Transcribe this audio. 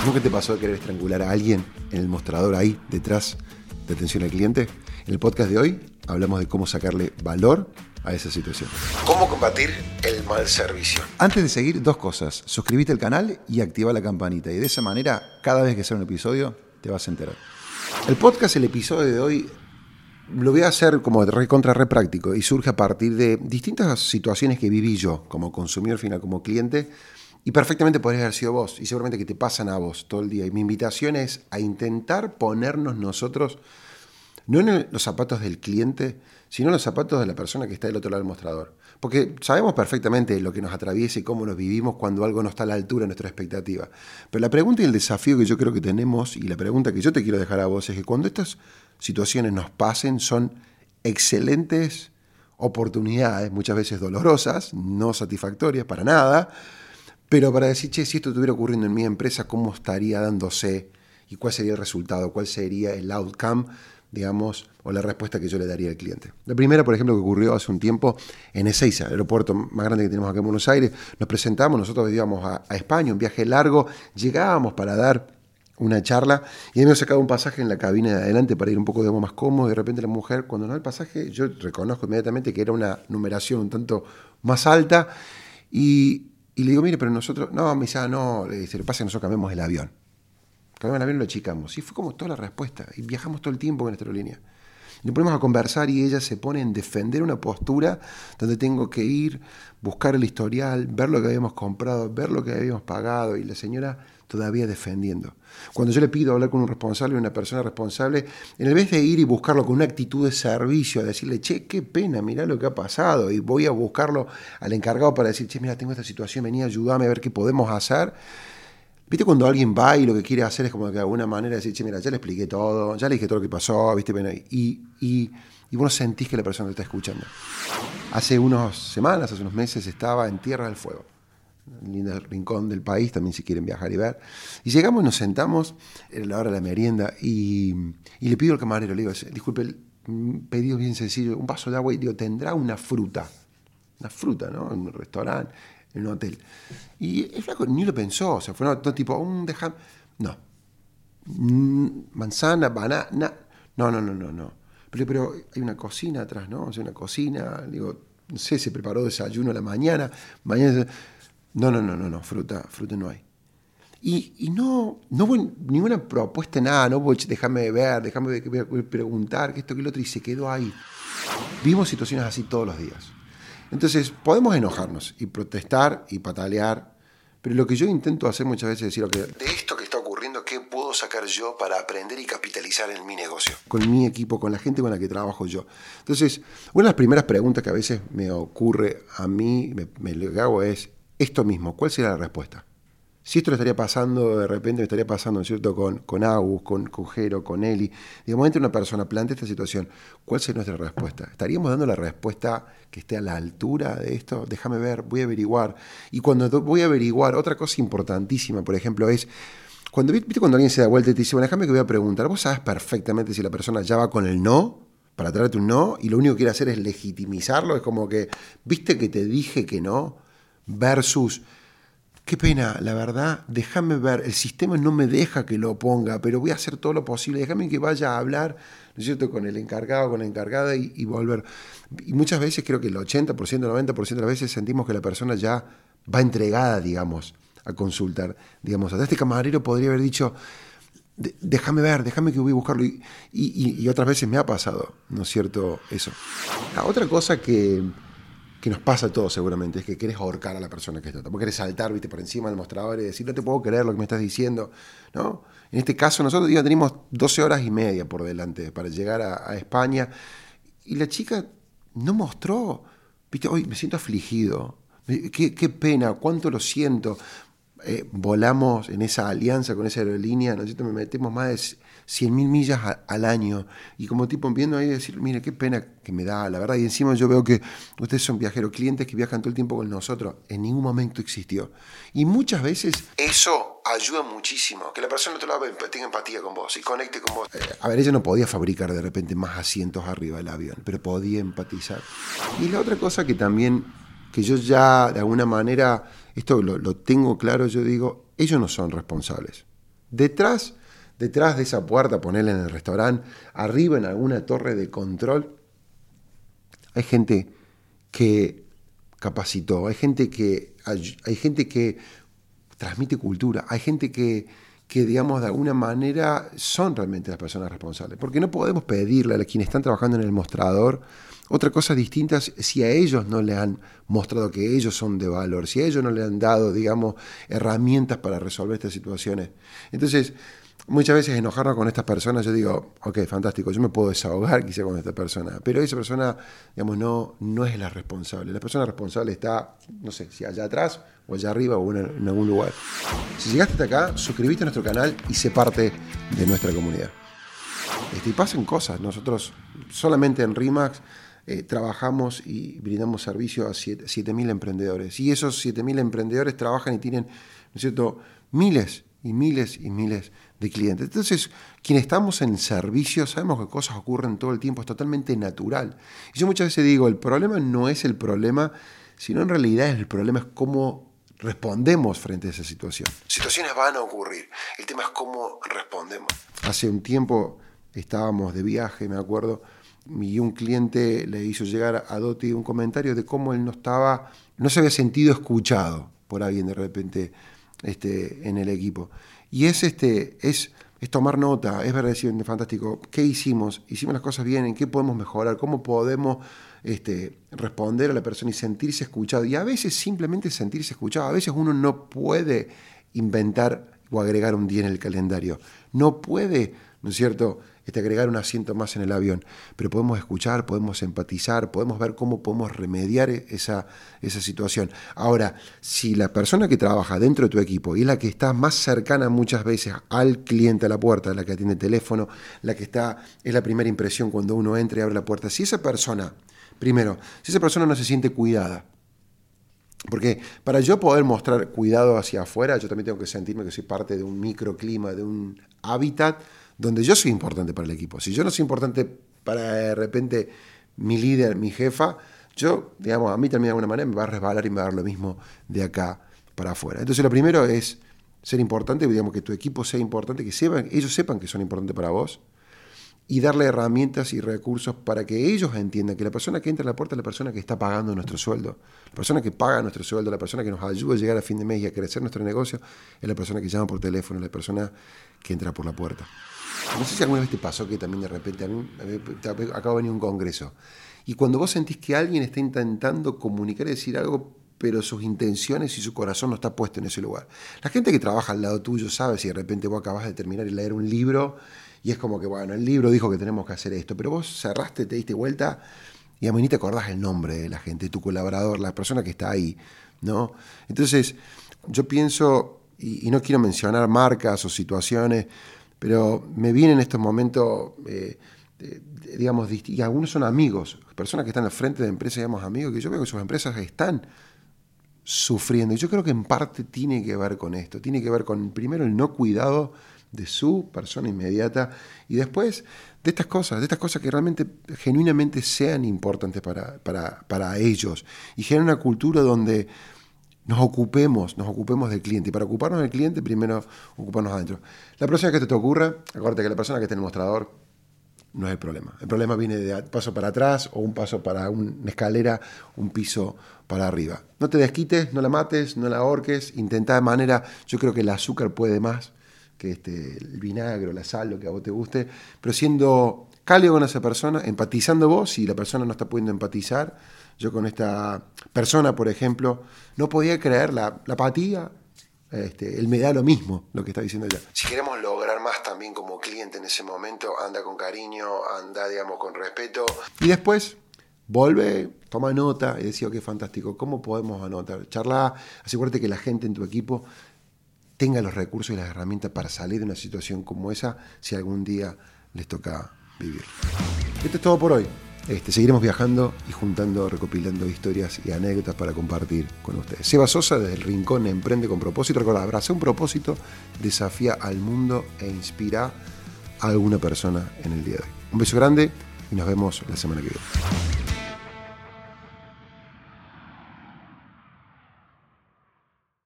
¿Nunca te pasó de querer estrangular a alguien en el mostrador ahí, detrás de atención al cliente? En el podcast de hoy hablamos de cómo sacarle valor a esa situación. ¿Cómo combatir el mal servicio? Antes de seguir, dos cosas. Suscríbete al canal y activa la campanita. Y de esa manera, cada vez que sea un episodio, te vas a enterar. El podcast, el episodio de hoy, lo voy a hacer como re práctico y surge a partir de distintas situaciones que viví yo como consumidor final, como cliente, y perfectamente podrías haber sido vos, y seguramente que te pasan a vos todo el día. Y mi invitación es a intentar ponernos nosotros, no en los zapatos del cliente, sino en los zapatos de la persona que está del otro lado del mostrador. Porque sabemos perfectamente lo que nos atraviesa y cómo nos vivimos cuando algo no está a la altura de nuestra expectativa. Pero la pregunta y el desafío que yo creo que tenemos, y la pregunta que yo te quiero dejar a vos, es que cuando estas situaciones nos pasen, son excelentes oportunidades, muchas veces dolorosas, no satisfactorias para nada, pero para decir, che, si esto estuviera ocurriendo en mi empresa, ¿cómo estaría dándose? ¿Y cuál sería el resultado? ¿Cuál sería el outcome, digamos, o la respuesta que yo le daría al cliente? La primera, por ejemplo, que ocurrió hace un tiempo en Ezeiza, el aeropuerto más grande que tenemos acá en Buenos Aires. Nos presentamos, nosotros íbamos a España, un viaje largo, llegábamos para dar una charla y habíamos sacado un pasaje en la cabina de adelante para ir un poco, digamos, más cómodo. Y de repente la mujer, cuando nos da el pasaje, yo reconozco inmediatamente que era una numeración un tanto más alta y le digo, mire, pero nosotros, no, me dice, no, le dice, lo que pasa es que nosotros cambiamos el avión. Cambiamos el avión y lo achicamos. Y fue como toda la respuesta. Y viajamos todo el tiempo con nuestra aerolínea. Nos ponemos a conversar y ella se pone en defender una postura donde tengo que ir, buscar el historial, ver lo que habíamos comprado, ver lo que habíamos pagado, y la señora todavía defendiendo. Cuando yo le pido hablar con un responsable, una persona responsable, en vez de ir y buscarlo con una actitud de servicio, a decirle, che, qué pena, mirá lo que ha pasado, y voy a buscarlo al encargado para decir, che, mira, tengo esta situación, vení, ayúdame a ver qué podemos hacer. ¿Viste cuando alguien va y lo que quiere hacer es como que de alguna manera decir, che, mira, ya le expliqué todo, ya le dije todo lo que pasó, ¿viste? Y vos sentís que la persona te está escuchando? Hace unas semanas, hace unos meses, estaba en Tierra del Fuego, un lindo rincón del país, también si quieren viajar y ver. Y llegamos y nos sentamos, era la hora de la merienda, y le pido al camarero, le digo, disculpe, el pedido bien sencillo, un vaso de agua, y digo, ¿tendrá una fruta? Una fruta, ¿no? En un restaurante, en un hotel. Y el flaco ni lo pensó, o sea, fue todo tipo, no. Manzana, banana, no. Pero hay una cocina atrás, ¿no? O sea, una cocina, digo, no sé, se preparó desayuno a la mañana, no, fruta no hay. Y no hubo ninguna propuesta, nada, no hubo, déjame ver, déjame preguntar, que esto, que lo otro, y se quedó ahí. Vivimos situaciones así todos los días. Entonces, podemos enojarnos y protestar y patalear, pero lo que yo intento hacer muchas veces es decir, okay, de esto que está ocurriendo, ¿qué puedo sacar yo para aprender y capitalizar en mi negocio? Con mi equipo, con la gente con la que trabajo yo. Entonces, una de las primeras preguntas que a veces me ocurre a mí, me lo hago es esto mismo, ¿cuál será la respuesta? Si esto le estaría pasando, de repente me estaría pasando, ¿no es cierto?, con Agus, con Jero, con Eli. De momento una persona plantea esta situación, ¿cuál sería nuestra respuesta? ¿Estaríamos dando la respuesta que esté a la altura de esto? Déjame ver, voy a averiguar. Y cuando voy a averiguar, otra cosa importantísima, por ejemplo, es, ¿viste cuando alguien se da vuelta y te dice, bueno, déjame que voy a preguntar? Vos sabes perfectamente si la persona ya va con el no, para traerte un no, y lo único que quiere hacer es legitimizarlo, es como que, ¿viste que te dije que no? Versus, qué pena, la verdad, déjame ver, el sistema no me deja que lo ponga, pero voy a hacer todo lo posible, déjame que vaya a hablar, ¿no es cierto?, con el encargado, con la encargada y volver. Y muchas veces, creo que el 80%, 90% de las veces sentimos que la persona ya va entregada, digamos, a consultar. Digamos, hasta este camarero podría haber dicho, déjame ver, déjame que voy a buscarlo. Y otras veces me ha pasado, ¿no es cierto?, eso. Otra cosa que nos pasa a todos seguramente, es que querés ahorcar a la persona que está. Vos querés saltar, viste, por encima del mostrador y decir, no te puedo creer lo que me estás diciendo, ¿no? En este caso nosotros tenemos 12 horas y media por delante para llegar a España, y la chica no mostró, viste, hoy me siento afligido, qué pena, cuánto lo siento. Volamos en esa alianza con esa aerolínea, nosotros metemos más de 100.000 millas al año, y como tipo viendo ahí decir, mire, qué pena que me da, la verdad, y encima yo veo que ustedes son viajeros, clientes que viajan todo el tiempo con nosotros, en ningún momento existió. Y muchas veces eso ayuda muchísimo, que la persona del otro lado tenga empatía con vos y conecte con vos. A ver, ella no podía fabricar de repente más asientos arriba del avión, pero podía empatizar. Y la otra cosa que también, que yo ya de alguna manera, esto lo tengo claro, yo digo, ellos no son responsables. Detrás de esa puerta, ponele en el restaurante, arriba en alguna torre de control, hay gente que capacitó, hay gente que transmite cultura, hay gente que digamos, de alguna manera son realmente las personas responsables. Porque no podemos pedirle a quienes están trabajando en el mostrador otra cosa distinta si a ellos no le han mostrado que ellos son de valor, si a ellos no le han dado, digamos, herramientas para resolver estas situaciones. Entonces, muchas veces enojarnos con estas personas, yo digo, ok, fantástico, yo me puedo desahogar quizá con esta persona, pero esa persona, digamos, no es la responsable. La persona responsable está, no sé, si allá atrás o allá arriba o en algún lugar. Si llegaste hasta acá, suscríbete a nuestro canal y sé parte de nuestra comunidad. Y pasen cosas. Nosotros solamente en RE/MAX trabajamos y brindamos servicio a 7.000 emprendedores. Y esos 7.000 emprendedores trabajan y tienen, ¿no es cierto?, miles y miles y miles de clientes. Entonces, quienes estamos en servicio sabemos que cosas ocurren todo el tiempo, es totalmente natural. Y yo muchas veces digo, el problema no es el problema, sino en realidad el problema es cómo respondemos frente a esa situación. Situaciones van a ocurrir, el tema es cómo respondemos. Hace un tiempo estábamos de viaje, me acuerdo, y un cliente le hizo llegar a Doti un comentario de cómo él no se había sentido escuchado por alguien de repente en el equipo. Y es tomar nota, es ver, decir, fantástico, ¿qué hicimos? ¿Hicimos las cosas bien? ¿En qué podemos mejorar? ¿Cómo podemos responder a la persona y sentirse escuchado? Y a veces simplemente sentirse escuchado. A veces uno no puede inventar o agregar un día en el calendario. No puede, ¿no es cierto?, agregar un asiento más en el avión, pero podemos escuchar, podemos empatizar, podemos ver cómo podemos remediar esa situación. Ahora, si la persona que trabaja dentro de tu equipo y es la que está más cercana muchas veces al cliente a la puerta, la que atiende el teléfono, es la primera impresión cuando uno entra y abre la puerta, si esa persona no se siente cuidada, porque para yo poder mostrar cuidado hacia afuera, yo también tengo que sentirme que soy parte de un microclima, de un hábitat donde yo soy importante para el equipo. Si yo no soy importante para de repente mi líder, mi jefa, yo, digamos, a mí también de alguna manera me va a resbalar y me va a dar lo mismo de acá para afuera. Entonces lo primero es ser importante, digamos, que tu equipo sea importante, que ellos sepan que son importantes para vos, y darle herramientas y recursos para que ellos entiendan que la persona que entra a la puerta es la persona que está pagando nuestro sueldo. La persona que paga nuestro sueldo, la persona que nos ayuda a llegar a fin de mes y a crecer nuestro negocio, es la persona que llama por teléfono, es la persona que entra por la puerta. No sé si alguna vez te pasó que también de repente acabo de venir a un congreso y cuando vos sentís que alguien está intentando comunicar y decir algo, pero sus intenciones y su corazón no está puesto en ese lugar. La gente que trabaja al lado tuyo sabe si de repente vos acabás de terminar y leer un libro y es como que, bueno, el libro dijo que tenemos que hacer esto, pero vos cerraste, te diste vuelta y a mí ni te acordás el nombre de la gente, tu colaborador, la persona que está ahí, ¿no? Entonces, yo pienso, y no quiero mencionar marcas o situaciones, pero me vienen en estos momentos, digamos, y algunos son amigos, personas que están al frente de empresas, digamos, amigos, que yo veo que sus empresas están sufriendo. Y yo creo que en parte tiene que ver con esto, tiene que ver con, primero, el no cuidado de su persona inmediata y después de estas cosas que realmente, genuinamente sean importantes para ellos y generar una cultura donde nos ocupemos del cliente. Y para ocuparnos del cliente, primero ocuparnos adentro. La próxima vez que te ocurra, acuérdate que la persona que está en el mostrador no es el problema. El problema viene de paso para atrás o un paso para una escalera, un piso para arriba. No te desquites, no la mates, no la ahorques. Intenta de manera, yo creo que el azúcar puede más que el vinagre o la sal, lo que a vos te guste, pero siendo cálido con esa persona, empatizando vos, si la persona no está pudiendo empatizar. Yo con esta persona, por ejemplo, no podía creer la apatía. Él me da lo mismo, lo que está diciendo ella. Si queremos lograr más también como cliente en ese momento, anda con cariño, anda, digamos, con respeto. Y después, vuelve, toma nota y decía, ok, fantástico, ¿cómo podemos anotar? Charla, asegúrate que la gente en tu equipo tenga los recursos y las herramientas para salir de una situación como esa si algún día les toca vivir. Esto es todo por hoy. Seguiremos viajando y juntando, recopilando historias y anécdotas para compartir con ustedes. Seba Sosa, desde el Rincón Emprende con Propósito. Recuerda, abraza un propósito, desafía al mundo e inspira a alguna persona en el día de hoy. Un beso grande y nos vemos la semana que viene.